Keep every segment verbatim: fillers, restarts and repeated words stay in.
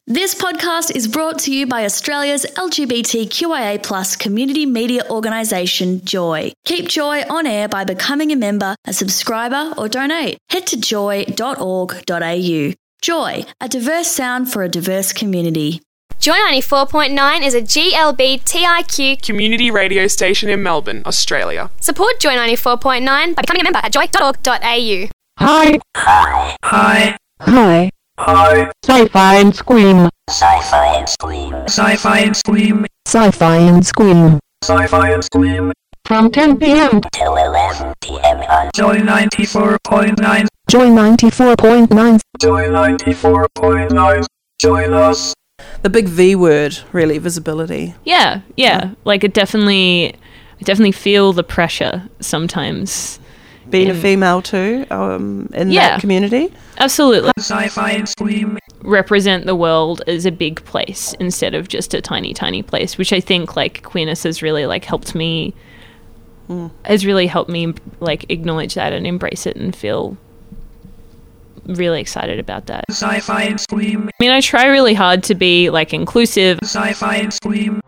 This podcast is brought to you by Australia's L G B T Q I A plus community media organisation, Joy. Keep Joy on air by becoming a member, a subscriber or donate. Head to joy dot org dot a u. Joy, a diverse sound for a diverse community. Joy ninety-four point nine is a G L B T I Q community radio station in Melbourne, Australia. Support Joy ninety-four point nine by becoming a member at joy dot org dot a u. Hi. Hi. Hi. Hi. Hi. Sci-fi and Scream. Sci-fi and Scream. Sci-fi and Scream. Sci-fi and Scream. Sci-fi and Scream. From ten p.m. till eleven p.m. on Joy ninety-four point nine. Joy ninety-four point nine. Joy ninety-four point nine. Join us. The big V word, really, visibility. Yeah, yeah. Like it definitely, I definitely feel the pressure sometimes. Being in, a female too, um, in yeah, that community. Absolutely. Sci-fi and Scream. Represent the world as a big place instead of just a tiny, tiny place, which I think like queerness has really like helped me, mm. has really helped me like acknowledge that and embrace it and feel really excited about that. Sci-fi and Scream. I mean, I try really hard to be like inclusive. Sci-fi and Scream.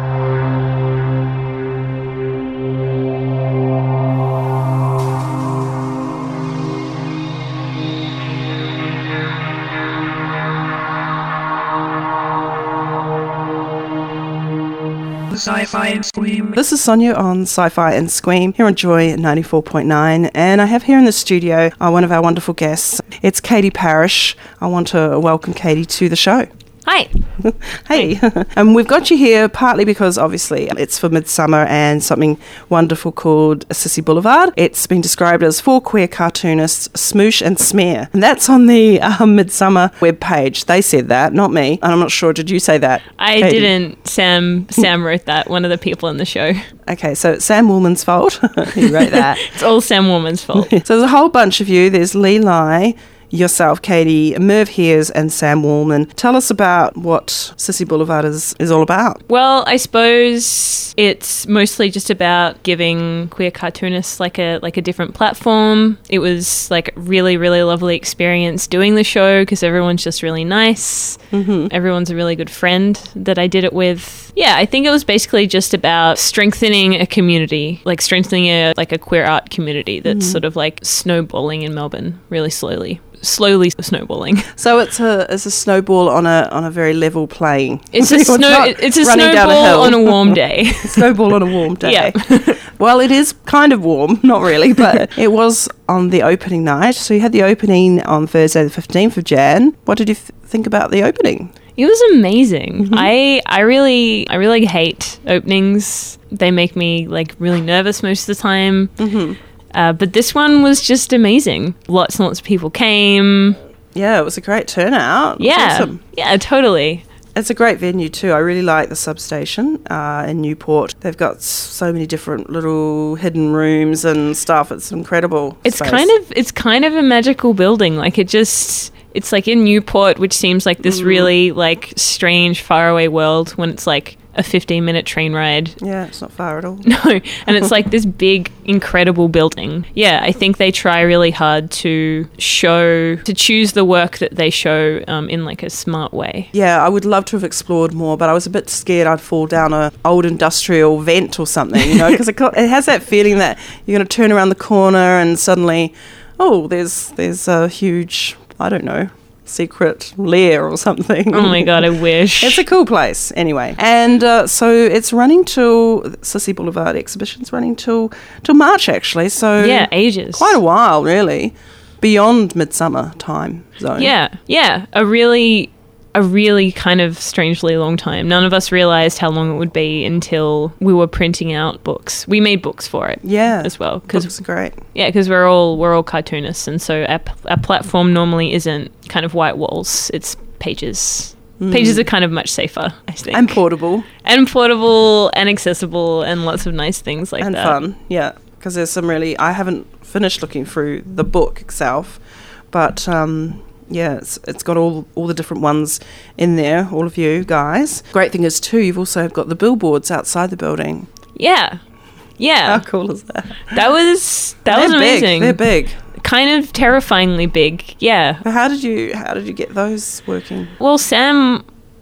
Sci-fi and Scream. This is Sonia on Sci-Fi and Scream here on Joy ninety-four point nine, and I have here in the studio uh, one of our wonderful guests. It's Katie Parish. I want to welcome Katie to the show. Hi. Hey. And we've got you here partly because obviously it's for Midsummer and something wonderful called Sissy Boulevard. It's been described as four queer cartoonists smoosh and smear. And that's on the uh, Midsummer webpage. They said that, not me. And I'm not sure, did you say that, I Katie? didn't. Sam Sam wrote that, one of the people in the show. Okay, so it's Sam Woolman's fault. He wrote that. It's all Sam Woolman's fault. So there's a whole bunch of you. There's Lee Lai, yourself, Katie, Merv Hears and Sam Woolman. Tell us about what Sissy Boulevard is, is all about. Well, I suppose it's mostly just about giving queer cartoonists like a like a different platform. It was like a really, really lovely experience doing the show because everyone's just really nice. Mm-hmm. Everyone's a really good friend that I did it with. Yeah, I think it was basically just about strengthening a community, like strengthening a like a queer art community that's mm-hmm. sort of like snowballing in Melbourne really slowly. Slowly snowballing. So it's a it's a snowball on a on a very level plane. It's a snow. It's a snowball on a warm day. Snowball on a warm day. Yeah. Well, it is kind of warm, not really, but it was on the opening night. So you had the opening on Thursday, the fifteenth of January. What did you th- think about the opening? It was amazing. Mm-hmm. I I really I really hate openings. They make me like really nervous most of the time. Mm-hmm. Uh, but this one was just amazing. Lots and lots of people came. Yeah, it was a great turnout. Yeah, awesome. Yeah, totally. It's a great venue too. I really like the substation uh, in Newport. They've got so many different little hidden rooms and stuff. It's incredible. It's space. kind of it's kind of a magical building. Like it just it's like in Newport, which seems like this mm. really like strange faraway world when it's like a fifteen minute train ride. Yeah, it's not far at all. No, and it's like this big, incredible building. Yeah, I think they try really hard to show, to choose the work that they show um, in like a smart way. Yeah, I would love to have explored more, but I was a bit scared I'd fall down a old industrial vent or something, you know, because it, it has that feeling that you're going to turn around the corner and suddenly, oh, there's there's a huge, I don't know, secret lair or something. Oh my god, I wish. It's a cool place anyway. And uh, so it's running till Sissy Boulevard exhibition's running till till March actually, so yeah, ages. Quite a while really. Beyond Midsummer time zone. Yeah. Yeah. A really a really kind of strangely long time. None of us realized how long it would be until we were printing out books. We made books for it, yeah, as well. Books are great. Yeah, because we're all we're all cartoonists, and so our, our platform normally isn't kind of white walls. It's pages. Mm. Pages are kind of much safer, I think, and portable, and portable, and accessible, and lots of nice things like and that. And fun, yeah. Because there's some really. I haven't finished looking through the book itself, but. Um, Yeah, it's it's got all all the different ones in there, all of you guys. Great thing is, too, you've also got the billboards outside the building. Yeah. Yeah. How cool is that? That was that They're was amazing. Big. They're big. Kind of terrifyingly big, yeah. But how did you how did you get those working? Well, Sam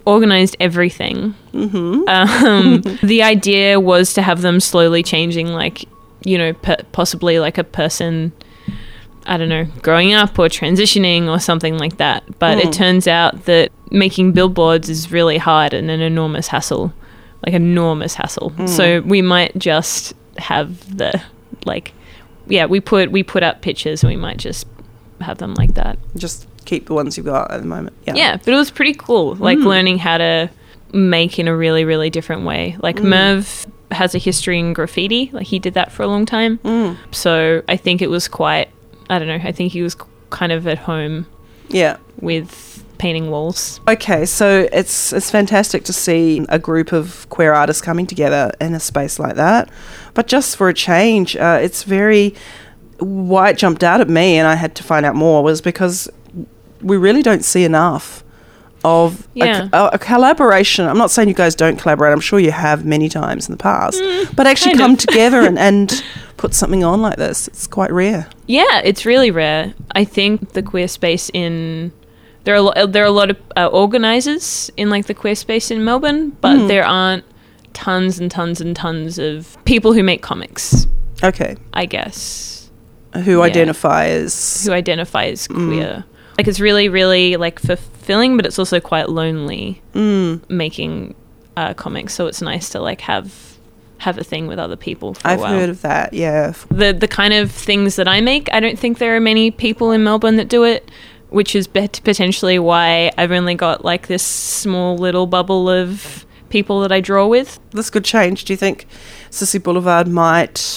organized everything. Mm-hmm. Um, the idea was to have them slowly changing, like, you know, p- possibly like a person, I don't know, growing up or transitioning or something like that. But Mm. it turns out that making billboards is really hard and an enormous hassle, like enormous hassle. Mm. So we might just have the, like, yeah, we put we put up pictures and we might just have them like that. Just keep the ones you've got at the moment. Yeah. Yeah, but it was pretty cool, like Mm. learning how to make in a really, really different way. Like Mm. Merv has a history in graffiti, like he did that for a long time. Mm. So I think it was quite, I don't know, I think he was kind of at home Yeah. with painting walls. Okay, so it's it's fantastic to see a group of queer artists coming together in a space like that. But just for a change, uh, it's very... Why it jumped out at me and I had to find out more was because we really don't see enough of Yeah. a, a collaboration. I'm not saying you guys don't collaborate. I'm sure you have many times in the past. but actually kind come of. together and, and put something on like this. It's quite rare. Yeah, it's really rare. I think the queer space in... There are, a lo- there are a lot of uh, organisers in like the queer space in Melbourne, but Mm. there aren't tons and tons and tons of people who make comics, Okay. I guess. Who Yeah. identify as... Who identify as Mm. queer. Like it's really, really like fulfilling, but it's also quite lonely Mm. making uh, comics. So it's nice to like have have a thing with other people for a I've while. heard of that, yeah. the the kind of things that I make, I don't think there are many people in Melbourne that do it, which is bet- potentially why I've only got like this small little bubble of people that I draw with. This could change. Do you think Sissy Boulevard might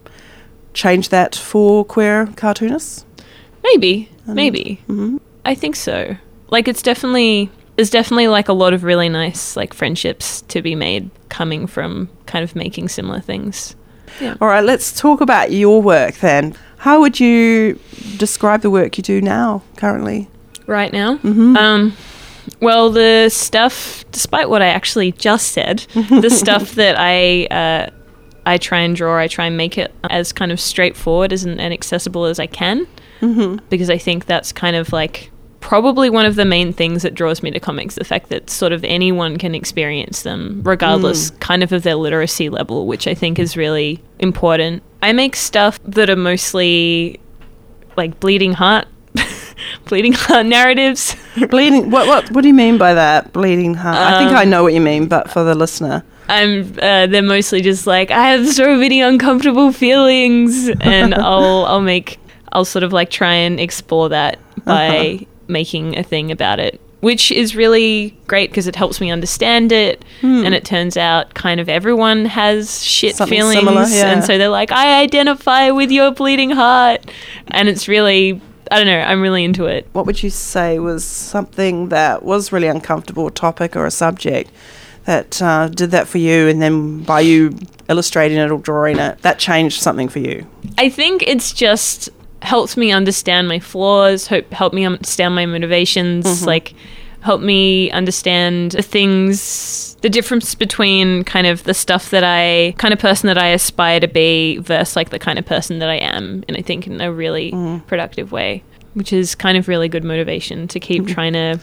change that for queer cartoonists? Maybe, maybe. Mhm. I think so. Like it's definitely there's definitely like a lot of really nice like friendships to be made coming from kind of making similar things. All right, let's talk about your work then. How would you describe the work you do now, currently? Right now, Mhm. um, well, the stuff, despite what I actually just said, the stuff that I uh, I try and draw, I try and make it as kind of straightforward as and, and accessible as I can, Mm-hmm. because I think that's kind of like probably one of the main things that draws me to comics, the fact that sort of anyone can experience them regardless kind of of their literacy level, which I think is really important. I make stuff that are mostly like bleeding heart bleeding heart narratives. Bleeding. What? What? What do you mean by that? Bleeding heart. I think I know what you mean, but for the listener, I'm uh, they're mostly just like I have so many uncomfortable feelings, and I'll I'll make I'll sort of like try and explore that by Uh-huh. making a thing about it, which is really great because it helps me understand it. And it turns out kind of everyone has shit Something feelings, similar, yeah. and so they're like, I identify with your bleeding heart, and it's really, I don't know, I'm really into it. what would you say was something that was really uncomfortable, a topic or a subject that uh, did that for you, and then by you illustrating it or drawing it, that changed something for you? I think it's just helped me understand my flaws, hope help me understand my motivations, like help me understand the things, the difference between kind of the stuff that I, kind of person that I aspire to be versus like the kind of person that I am, and I think in a really productive way, which is kind of really good motivation to keep trying to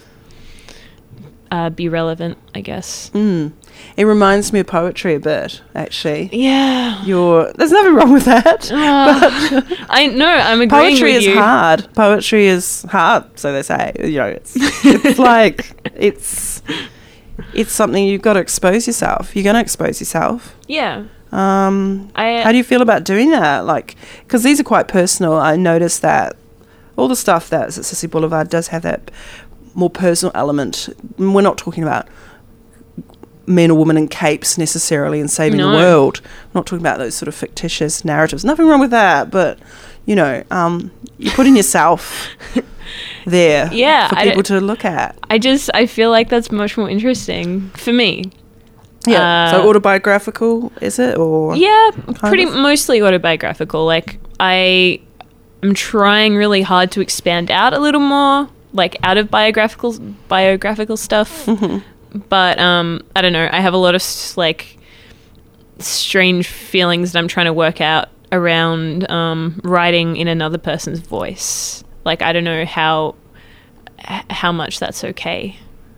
uh, be relevant, I guess. Mm. It reminds me of poetry a bit, actually. Yeah. You're, there's nothing wrong with that. Uh, I know, I'm agreeing Poetry with is you. hard. Poetry is hard, so they say. You know, it's it's like it's it's something you've got to expose yourself. You're going to expose yourself. Yeah. Um, I, how do you feel about doing that? Like, because these are quite personal. I noticed that all the stuff that's at Sissy Boulevard does have that more personal element. We're not talking about men or women in capes necessarily and saving No. the world. I'm not talking about those sort of fictitious narratives. Nothing wrong with that, but you know, um, you're putting yourself there Yeah, for I people don't- to look at. I just I feel like that's much more interesting for me. Yeah. Uh, so autobiographical, is it, or Yeah, pretty of? mostly autobiographical. Like I am trying really hard to expand out a little more, like out of biographical biographical stuff. But um, I don't know. I have a lot of s- like strange feelings that I'm trying to work out around um, writing in another person's voice. Like I don't know how h- how much that's okay.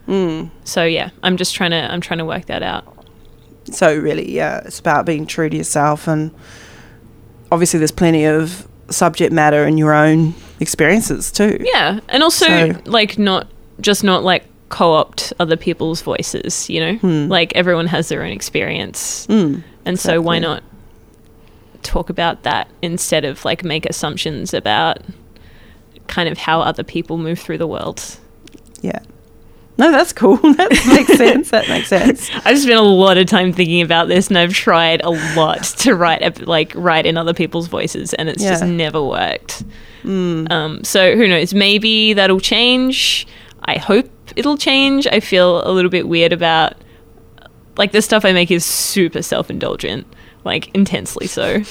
Mm. So yeah, I'm just trying to I'm trying to work that out. So really, yeah, it's about being true to yourself, and obviously there's plenty of subject matter in your own experiences too. Yeah, and also So- like not just not like co-opt other people's voices, you know? Hmm. Like everyone has their own experience. Mm, and so why exactly. not talk about that instead of like make assumptions about kind of how other people move through the world. yeah. No, that's cool. That makes sense. That makes sense. I've spent a lot of time thinking about this, and I've tried a lot to write ep- like write in other people's voices, and it's just Yeah. never worked. Um, so who knows? Maybe that'll change. I hope it'll change. I feel a little bit weird about like the stuff I make is super self-indulgent, like intensely so.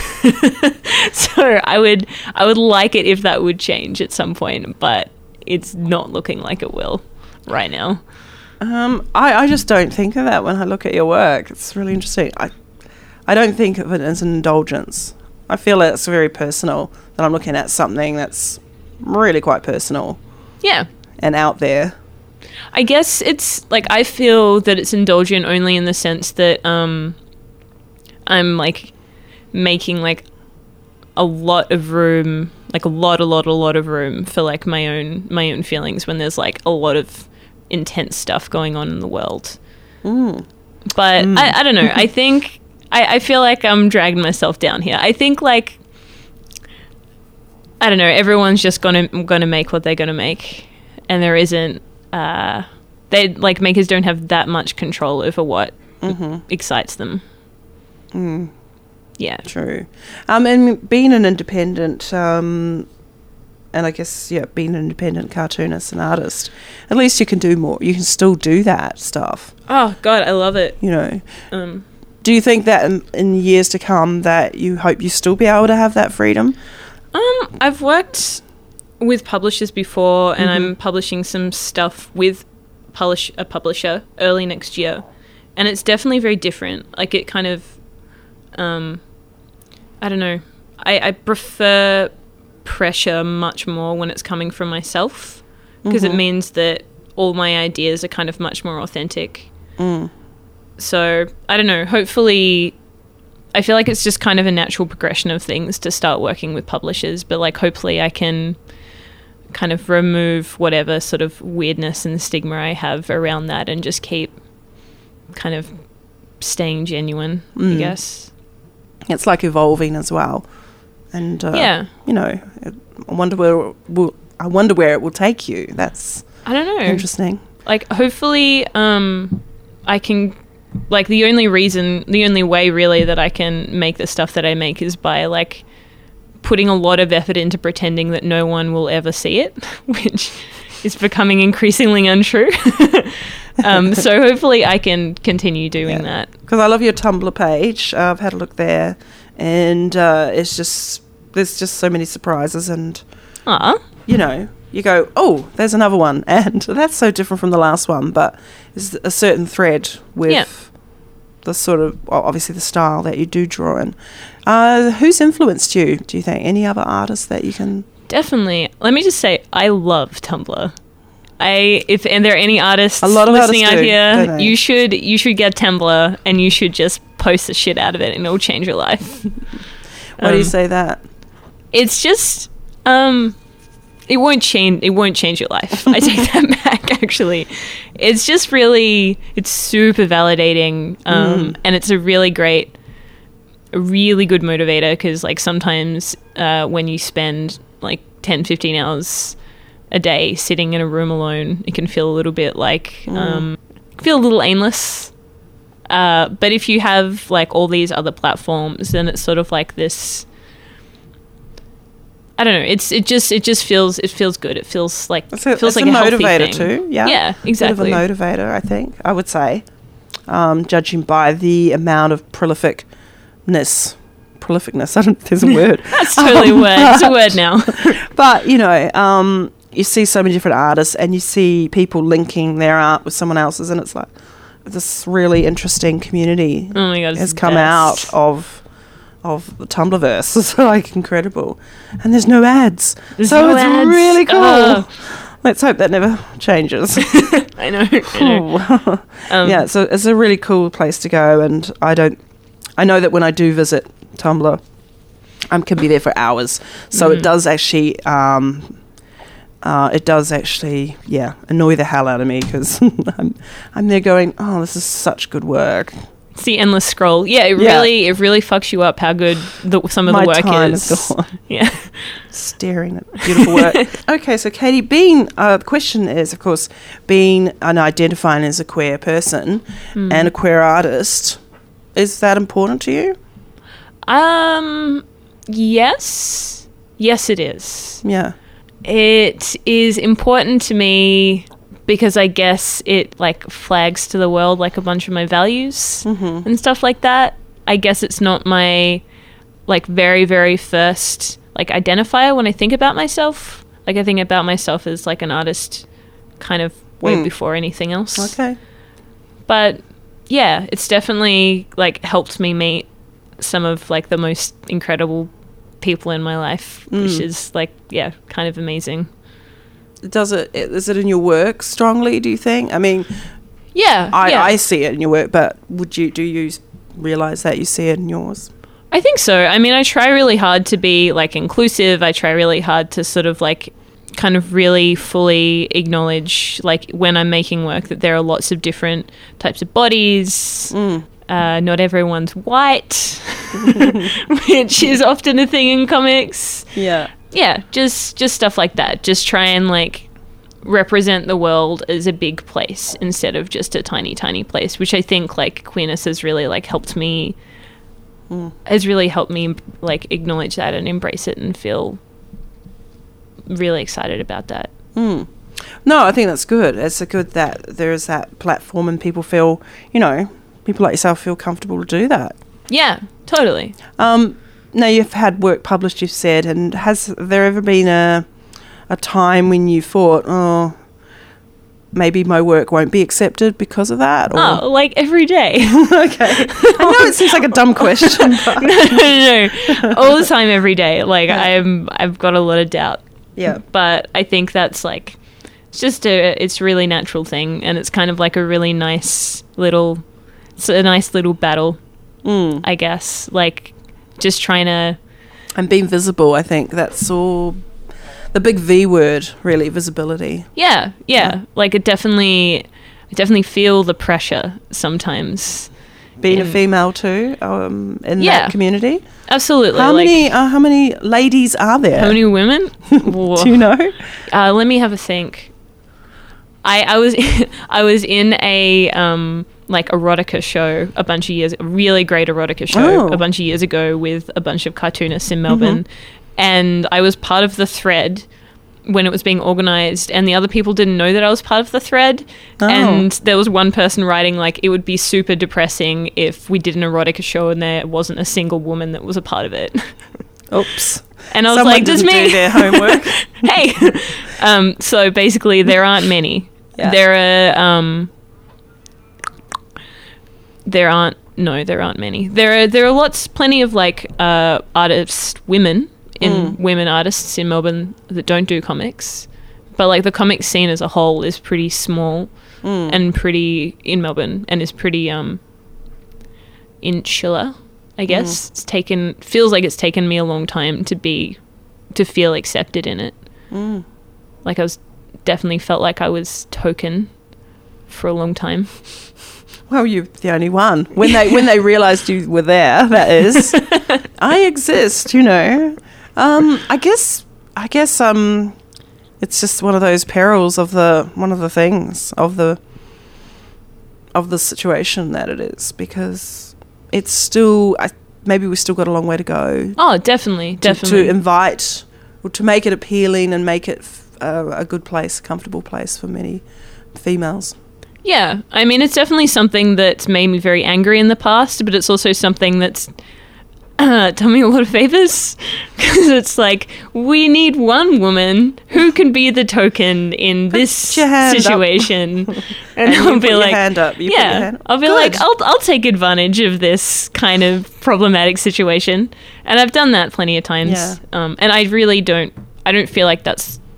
So I would I would like it if that would change at some point, but it's not looking like it will right now. Um, I, I just don't think of that when I look at your work. It's really interesting. I, I don't think of it as an indulgence. I feel it's very personal, that I'm looking at something that's really quite personal Yeah. and out there. I guess it's like I feel that it's indulgent only in the sense that um I'm like making like a lot of room, like a lot, a lot, a lot of room for like my own my own feelings when there's like a lot of intense stuff going on in the world. Mm. But I, I don't know. I think I, I feel like I'm dragging myself down here. I think like I don't know. Everyone's just gonna gonna make what they're gonna make, and there isn't. Uh, they like makers don't have that much control over what excites them. Mm. Yeah. True. Um, and being an independent, um, and I guess, yeah, being an independent cartoonist and artist, at least you can do more. You can still do that stuff, Oh God, I love it. you know. Um, Do you think that in, in years to come that you hope you still be able to have that freedom? um, I've worked with publishers before, and I'm publishing some stuff with publish a publisher early next year, and it's definitely very different. Like it kind of, um, I don't know. I, I prefer pressure much more when it's coming from myself, because it means that all my ideas are kind of much more authentic. Mm. So I don't know. Hopefully, I feel like it's just kind of a natural progression of things to start working with publishers. But like, hopefully, I can kind of remove whatever sort of weirdness and stigma I have around that, and just keep kind of staying genuine. I guess. It's like evolving as well, and uh, Yeah. you know, I wonder where it will, I wonder where it will take you. That's I don't know. interesting. Like, hopefully, um, I can. Like, the only reason, the only way really that I can make the stuff that I make is by like putting a lot of effort into pretending that no one will ever see it, which is becoming increasingly untrue. um, so hopefully I can continue doing Yeah. that. Because I love your Tumblr page. Uh, I've had a look there, and uh, it's just there's just so many surprises, and Ah, you know, you go, oh, there's another one, and that's so different from the last one, but there's a certain thread with Yeah. the sort of, well, obviously the style that you do draw in. Uh, who's influenced you, do you think? Any other artists that you can... definitely. Let me just say, I love Tumblr. I if and there are any artists A lot of listening artists out do, here, don't they? you should you should get Tumblr, and you should just post the shit out of it, and it'll change your life. Why do you Um, say that? It's just um it won't change it won't change your life. I take that back, actually. It's just really it's super validating, um and it's a really great a really good motivator, because like sometimes uh when you spend like ten fifteen hours a day sitting in a room alone, it can feel a little bit like um feel a little aimless. Uh but if you have like all these other platforms, then it's sort of like this, I don't know. It's it just it just feels it feels good. It feels like It's a, feels it's like a a, healthy motivator thing. too, yeah. Yeah, exactly. Bit of a motivator, I think, I would say, um, judging by the amount of prolificness. Prolificness, I don't think there's a word. That's totally a word. It's a word now. But, you know, um, you see so many different artists, and you see people linking their art with someone else's, and it's like this really interesting community Oh my god, it's has the come best. out of of the Tumblrverse. It's like incredible, and there's no ads, There's so no it's ads. really cool. Oh. Let's hope that never changes. I know. I know. Um, yeah, so it's a really cool place to go, and I don't. I know that when I do visit Tumblr, I can be there for hours. So Mm. it does actually, um, uh, it does actually, yeah, annoy the hell out of me because I'm, I'm there going, oh, this is such good work. It's the endless scroll. Yeah, it Yeah. really, it really fucks you up how good the, some of My the work time is. is gone. Yeah. Staring at beautiful work. Okay, so Katie, being uh, the question is, of course, being and identifying as a queer person Mm. and a queer artist, is that important to you? Um. Yes. Yes, it is. Yeah. It is important to me because I guess it like flags to the world like a bunch of my values Mm-hmm. and stuff like that. I guess it's not my like very very first like identifier when I think about myself. Like I think about myself as like an artist kind of way Mm. before anything else. Okay. But yeah, it's definitely like helped me meet some of like the most incredible people in my life, which Mm. is like yeah, kind of amazing. Does it? Is it in your work strongly? Do you think? I mean, Yeah, I, yeah. I see it in your work, but would you do you realize that you see it in yours? I think so. I mean, I try really hard to be like inclusive. I try really hard to sort of like kind of really fully acknowledge like when I'm making work that there are lots of different types of bodies. Mm. Uh, not everyone's white, which is often a thing in comics. Yeah. Yeah, just just stuff like that. Just try and like represent the world as a big place instead of just a tiny tiny place, which I think like queerness has really like helped me Mm. has really helped me like acknowledge that and embrace it and feel really excited about that. Mm. No, I think that's good. It's a good that there is that platform and people feel, you know, people like yourself feel comfortable to do that. Yeah, totally. Um, now you've had work published, you've said, and has there ever been a a time when you thought, oh, maybe my work won't be accepted because of that? Or? Oh, like every day. Okay. I know it seems like a dumb question. But no, no, no. All the time, every day. Like I'm, I've got a lot of doubt. yeah. But I think that's like, it's just a, it's a really natural thing, and it's kind of like a really nice little, it's a nice little battle, Mm. I guess. Like, just trying to, And being visible, I think that's all the big V word, really, visibility. yeah, yeah. Like it definitely, I definitely feel the pressure sometimes. Being a In- female too, um, in Yeah. that community. Absolutely. How like, many? Uh, how many ladies are there? How many women? Do you know? Uh, let me have a think. I I was I was in a um like erotica show a bunch of years, a really great erotica show Oh. a bunch of years ago with a bunch of cartoonists in Melbourne, and I was part of the thread when it was being organized, and the other people didn't know that I was part of the thread. Oh. And there was one person writing like it would be super depressing if we did an erotica show and there wasn't a single woman that was a part of it. Oops. And I was Someone like, does didn't me do their homework. hey. Um, so basically, there aren't many. Yeah. There are. Um, there aren't. No, there aren't many. There are. There are lots, plenty of like uh, artist women in Mm. women artists in Melbourne that don't do comics, but like the comic scene as a whole is pretty small Mm. and pretty in Melbourne and is pretty um insular. I guess Mm. it's taken feels like it's taken me a long time to be to feel accepted in it. Mm. Like I was definitely felt like I was token for a long time. Well, you're the only one. When they when they realised you were there, that is, I exist. You know. Um, I guess. I guess. Um, it's just one of those perils of the one of the things of the of the situation that it is, because it's still. I, maybe we've still got a long way to go. Oh, definitely, to, definitely. to invite or to make it appealing and make it f- uh, a good place, a comfortable place for many females. Yeah, I mean, it's definitely something that's made me very angry in the past, but it's also something that's uh, done me a lot of favors, because it's like, we need one woman who can be the token in this your hand up. situation. and And you I'll put be your like, hand up, you put your yeah, hand up. I'll be Good. like, I'll, I'll take advantage of this kind of problematic situation. And I've done that plenty of times. Yeah. Um, and I really don't, I don't feel like that's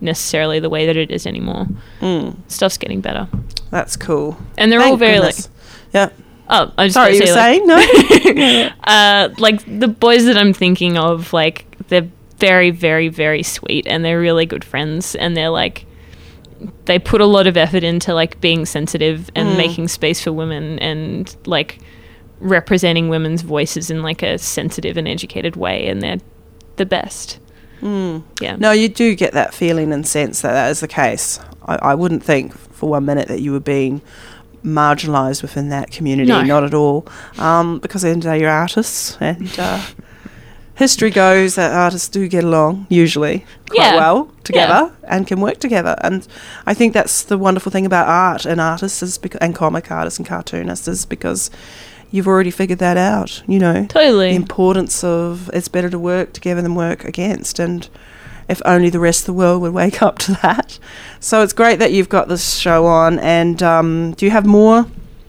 necessarily the way that it is anymore. Mm. Stuff's getting better. That's cool. And they're Thank all very goodness. like... Yeah. Oh, I was Sorry, you just were say, saying? like, No? uh, like, the boys that I'm thinking of, like, they're very, very, very sweet, and they're really good friends, and they're, like... They put a lot of effort into, like, being sensitive and Mm. making space for women and, like, representing women's voices in, like, a sensitive and educated way, and they're the best. Mm. Yeah. No, you do get that feeling and sense that that is the case. I, I wouldn't think for one minute that you were being marginalised within that community. No. Not at all. Um, because at the end of the day, you're artists, and uh, history goes that artists do get along, usually, quite Yeah. well together and can work together. And I think that's the wonderful thing about art and artists is bec- and comic artists and cartoonists is because you've already figured that out, you know. Totally. The importance of it's better to work together than work against, and if only the rest of the world would wake up to that. So it's great that you've got this show on. And um, do you have more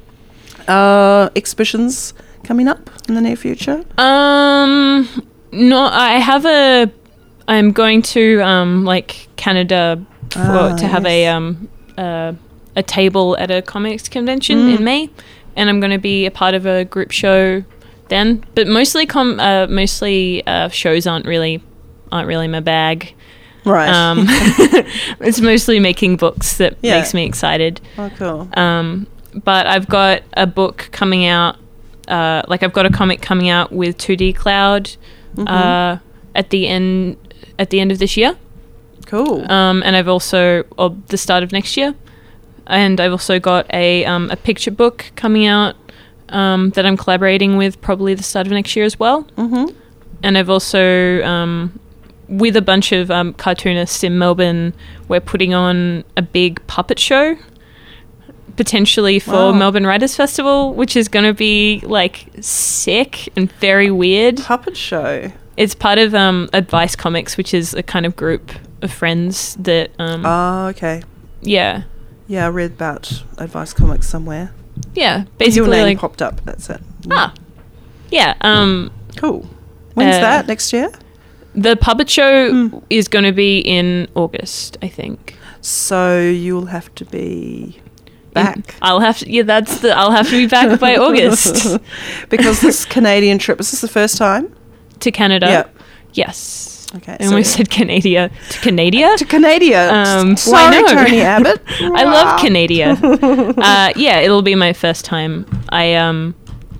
uh, exhibitions coming up in the near future? Um, no, I have a. I'm going to um like Canada for, Ah, to have a yes. um uh, a table at a comics convention Mm. in May, and I'm going to be a part of a group show then. But mostly com uh, mostly uh, shows aren't really aren't really my bag. Right. Um, it's mostly making books that Yeah. makes me excited. Oh, cool. Um, but I've got a book coming out, uh, like I've got a comic coming out with two D Cloud Mm-hmm. uh, at the end at the end of this year, Cool. um, and I've also or the start of next year, and I've also got a um, a picture book coming out um, that I'm collaborating with probably the start of next year as well, mm-hmm. and I've also um, with a bunch of um, cartoonists in Melbourne, we're putting on a big puppet show. Potentially for Wow. Melbourne Writers Festival, which is going to be like sick and very weird. Puppet show. It's part of um, Advice Comics, which is a kind of group of friends that, um, Oh, okay. yeah, Yeah, I read about Advice Comics somewhere. yeah, Your basically name like popped up. That's it. ah, yeah. Um, Cool. When's Uh, that? Next year? the puppet show Hmm. is going to be in August, I think. So you'll have to be back. I'll have to. Yeah, that's the. I'll have to be back by August Because this Canadian trip, is this the first time? to Canada. Yeah. Yes. Okay. I almost said Canada to Canada. to Canada. Um, Sorry, why no? Tony Abbott. I love Canada. uh, yeah, it'll be my first time. I um,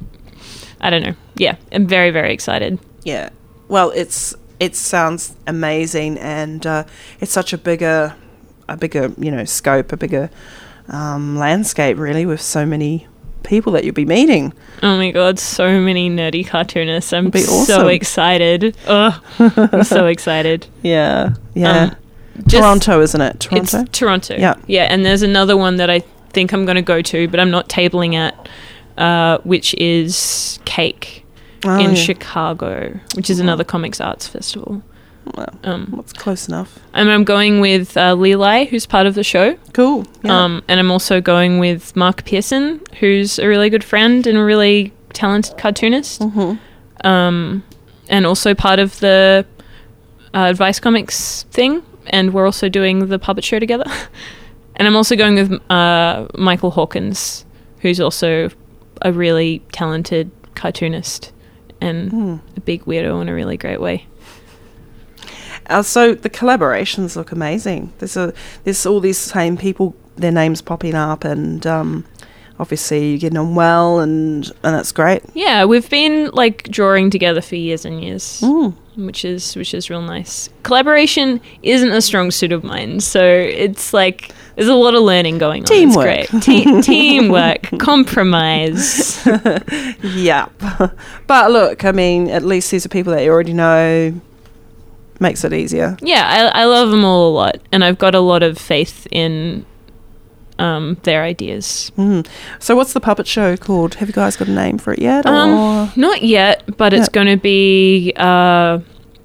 I don't know. Yeah, I'm very very excited. Yeah. Well, it's it sounds amazing, and uh, it's such a bigger, a bigger you know scope, a bigger um, landscape, really, with so many people that you'll be meeting. Oh my god, so many nerdy cartoonists! I'm It'll be so awesome. excited. Ugh, I'm so excited. Yeah. Yeah. Um, just- Toronto, isn't it? Toronto. It's Toronto. Yeah. Yeah, and there's another one that I think I'm going to go to, but I'm not tabling at, uh, which is Cake Oh, in yeah. Chicago, which is another comics arts festival. Well, Um, that's close enough. and I'm going with uh, Leli, who's part of the show. Cool. Yeah. Um, and I'm also going with Mark Pearson, who's a really good friend and a really talented cartoonist. Mm-hmm. Um, and also part of the uh, Advice Comics thing. And we're also doing the puppet show together. And I'm also going with uh, Michael Hawkins, who's also a really talented cartoonist and Hmm. a big weirdo in a really great way. Uh, so the collaborations look amazing. There's a there's all these same people, their names popping up, and um, obviously you're getting on well, and and that's great. Yeah, we've been like drawing together for years and years. Mm. which is which is real nice. Collaboration isn't a strong suit of mine, so it's like there's a lot of learning going on. Teamwork. It's great. Te- teamwork, compromise. Yeah. But look, I mean, at least these are people that you already know. Makes it easier. Yeah, I, I love them all a lot, and I've got a lot of faith in um, their ideas. Mm. So what's the puppet show called? Have you guys got a name for it yet? Um, or? not yet, but it's Yeah. going to be uh,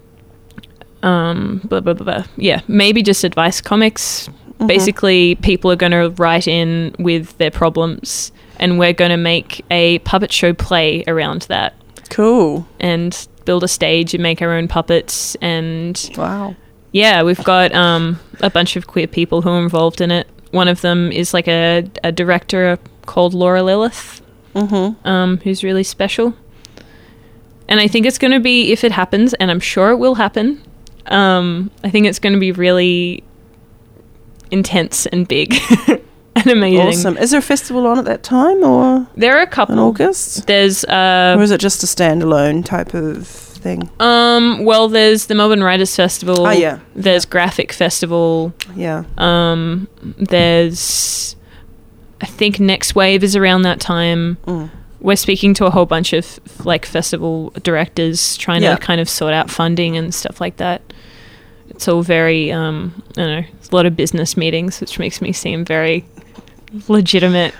um, blah, blah, blah, blah. Yeah, maybe just Advice Comics. Mm-hmm. Basically, people are going to write in with their problems, and we're going to make a puppet show play around that Cool. and build a stage and make our own puppets and Wow. Yeah, we've got um, a bunch of queer people who are involved in it. One of them is like a, a director called Laura Lilith, Mm-hmm. um, who's really special. And I think it's going to be, if it happens, and I'm sure it will happen, um, I think it's going to be really intense and big and amazing. Awesome. Is there a festival on at that time, or There are a couple. in August? There's uh, Or is it just a standalone type of thing? um, well, there's the Melbourne Writers Festival. Oh, yeah. There's Graphic Festival. Yeah. Um, there's, I think Next Wave is around that time. Mm. We're speaking to a whole bunch of like festival directors, trying Yeah. to kind of sort out funding and stuff like that. It's all very, um, I don't know, it's a lot of business meetings, which makes me seem very legitimate.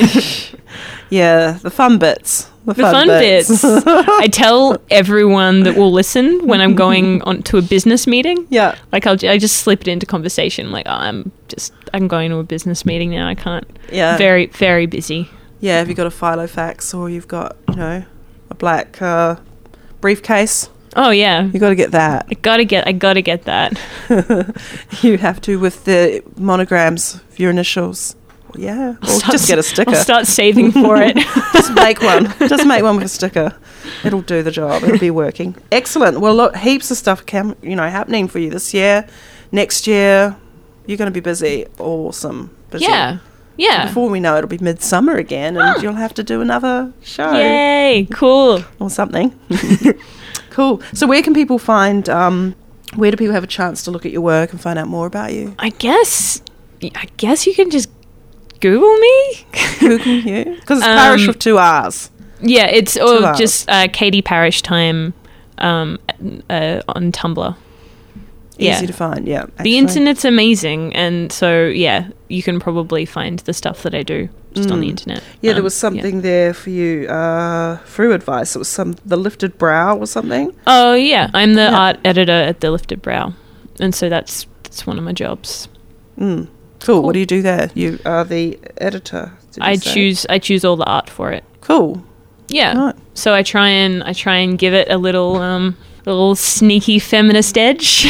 Yeah, the fun bits. The, The fun bits. I tell everyone that will listen when I'm going on to a business meeting. Yeah. Like I'll, I just slip it into conversation. Like, oh, I'm just, I'm going to a business meeting now. I can't. Yeah. Very, very busy. Yeah, have you got a Filofax or you've got, you know, a black uh, briefcase? Oh yeah. You got to get that. I gotta get, I gotta get that. You have to with the monograms of your initials. Yeah, or Start- just get a sticker. I'll start saving for it. Just make one. Just make one with a sticker. It'll do the job. It'll be working. Excellent. Well, look, heaps of stuff cam- you know happening for you this year. Next year, you're going to be busy. Awesome. Busy. Yeah. Yeah. Before we know it, it'll be midsummer again, and you'll have to do another show Yay. Cool. or something. Cool. So, where can people find? Um, where do people have a chance to look at your work and find out more about you? I guess, I guess you can just Google me. Google you because it's Um, Parish with two R's. Yeah, it's Two or hours. just uh, Katie Parish Time um, uh, on Tumblr. Yeah. Easy to find. Yeah. The actually. internet's amazing, and so yeah, you can probably find the stuff that I do just on the internet. Yeah, there Um, was something there for you uh, through advice. It was some the lifted brow or something. Oh yeah, I'm the Yeah. art editor at the Lifted Brow, and so that's that's one of my jobs. Mm. Cool. What do you do there? You are the editor. did you I say? choose I choose all the art for it. Cool. Yeah. Right. So I try and I try and give it a little um a little sneaky feminist edge,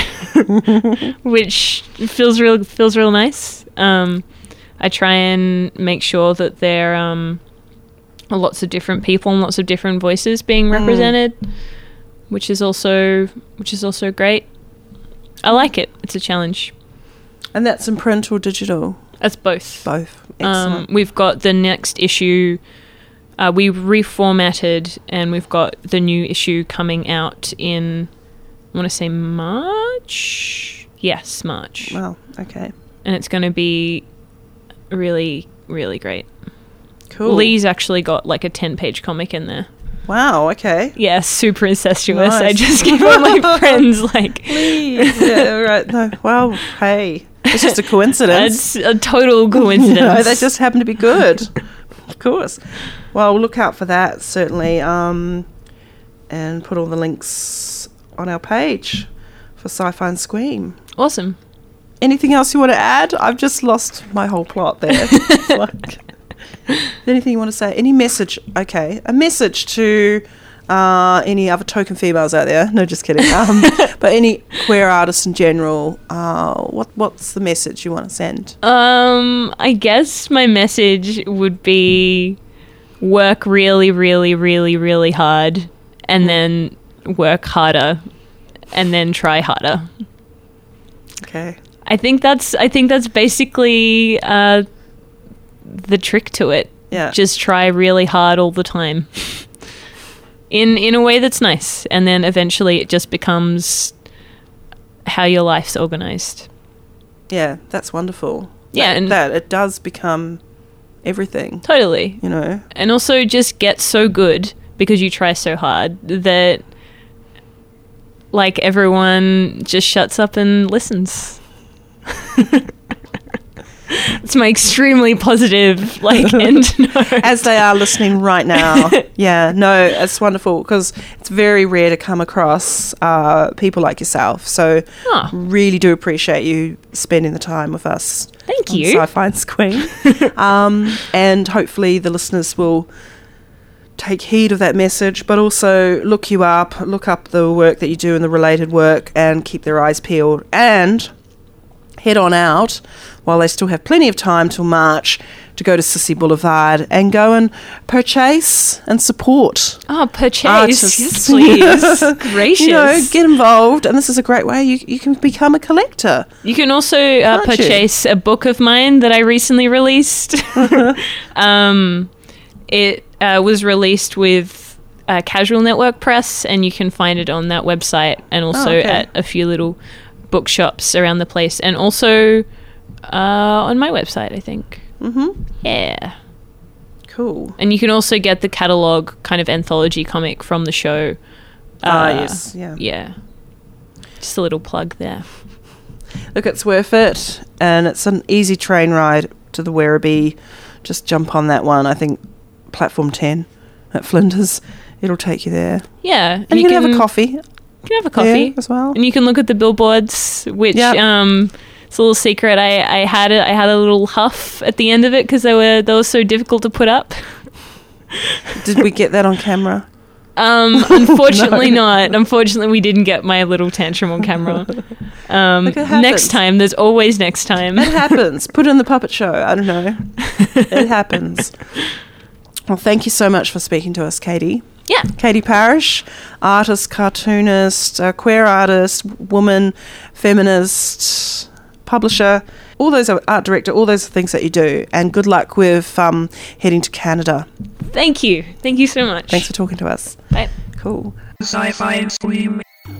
which feels real feels real nice. Um, I try and make sure that there um are lots of different people and lots of different voices being represented, which is also which is also great. I like it. It's a challenge. And that's in print or digital? That's both. Both. Um, Excellent. we've got the next issue. Uh, we reformatted, and we've got the new issue coming out in, I want to say March. Yes, March. Wow. Okay. And it's going to be really, really great. Cool. Lee's actually got like a ten-page comic in there. Wow. Okay. Yeah, super incestuous. I Nice. just give all my friends like. Please. Yeah. Right. No. Well. Hey. It's just a coincidence. It's a total coincidence. No, they just happen to be good. Of course. Well, we'll look out for that, certainly, um, and put all the links on our page for Sci-Fi and Scream. Awesome. Anything else you want to add? I've just lost my whole plot there. Like, anything you want to say? Any message? Okay. A message to uh, any other token females out there. No, just kidding. Um, but any queer artists in general, uh, what what's the message you want to send? Um, I guess my message would be work really, really, really, really hard, and then work harder, and then try harder. Okay. I think that's I think that's basically uh, the trick to it. Yeah. Just try really hard all the time. In in a way that's nice, and then eventually it just becomes how your life's organized. Yeah, that's wonderful. Yeah, that, and- that it does become everything, Totally. you know. And also just get so good because you try so hard that like everyone just shuts up and listens. It's my extremely positive like end note. As they are listening right now. Yeah, no, it's wonderful because it's very rare to come across uh, people like yourself. So Oh. really do appreciate you spending the time with us. Thank on you. Sci-Fi and Scream. um, and hopefully the listeners will take heed of that message, but also look you up, look up the work that you do and the related work, and keep their eyes peeled, and head on out while they still have plenty of time till March to go to Sissy Boulevard and go and purchase and support. Oh, purchase. Artists. Yes, please. Gracious. You know, get involved, and this is a great way you, you can become a collector. You can also uh, Can't you? purchase a book of mine that I recently released. um, it uh, was released with uh, Casual Network Press, and you can find it on that website and also Oh, okay. at a few little bookshops around the place, and also uh, on my website, I think. Mm-hmm. Yeah. Cool. And you can also get the catalogue kind of anthology comic from the show. Ah, Uh, yes, yeah. Yeah. Just a little plug there. Look, it's worth it, and it's an easy train ride to the Werribee. Just jump on that one. I think platform ten at Flinders. It'll take you there. Yeah. And you, can, have a coffee. You can have a coffee there as well. and you can look at the billboards, which Yep. um, it's a little secret. I, I had a, I had a little huff at the end of it because they were they were so difficult to put up. Did we get that on camera? Um, unfortunately not. Unfortunately, we didn't get my little tantrum on camera. Um, Look, it happens. next time, there's always next time. It happens. Put it in the puppet show. I don't know. It happens. Well, thank you so much for speaking to us, Katie. Yeah. Katie Parish, artist, cartoonist, uh, queer artist, woman, feminist, publisher, all those are art director, all those are things that you do. And good luck with um, heading to Canada. Thank you. Thank you so much. Thanks for talking to us. Bye. Cool. Sci-fi and Scream.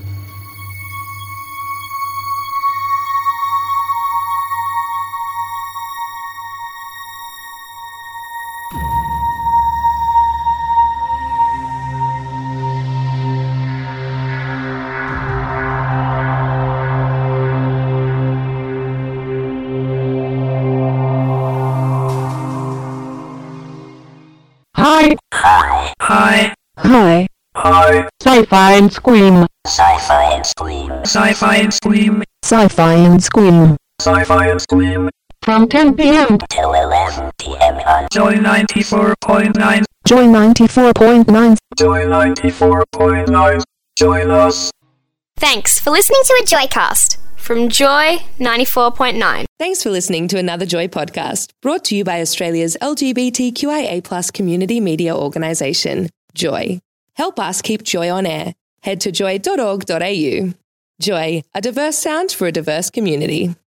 Hi, Hi. hi, Hi. sci-fi and scream, Sci-fi and Scream. Sci-fi and Scream. sci-fi and scream, Sci-fi and Scream. from ten p.m. Till eleven p.m. on Joy ninety-four point nine. Joy ninety-four point nine. Joy ninety-four point nine. Join us. Thanks for listening to a Joycast from Joy ninety-four point nine. Thanks for listening to another Joy podcast, brought to you by Australia's L G B T Q I A plus community media organisation, Joy. Help us keep Joy on air. Head to joy dot org dot a u. Joy, a diverse sound for a diverse community.